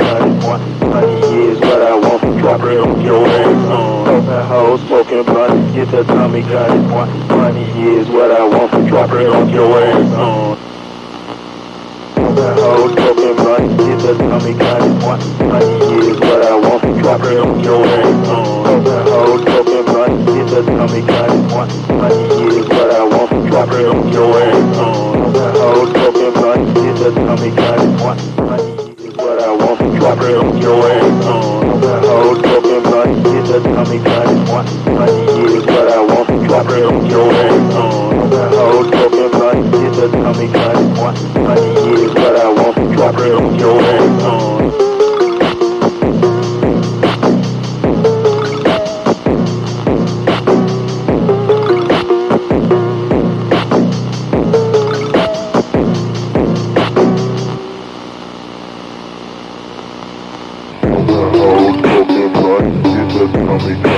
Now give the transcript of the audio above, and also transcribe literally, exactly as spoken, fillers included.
money, money is what I want. Drop it on your ass. Open hoes, smoking blunt, get the Tommy gun. Money is what I want. Drop it on your ass. Open hoes, smoking blunt, get the Tommy gun. Money is what I want. Drop it on your ass. Open hoes, smoking blunt, get the Tommy gun. Money is what I want. Drop it on your ass. Open hoes, smoking blunt, get the Tommy gun. Money is what I want. Drop it on your ass. Open hoes, smoking blunt, get the Tommy gun. Money is what I want. Drop it on your ass. Open hoes, smoking blunt, get the Tommy gun. Money is what I want. Drop it on your ass. Tell me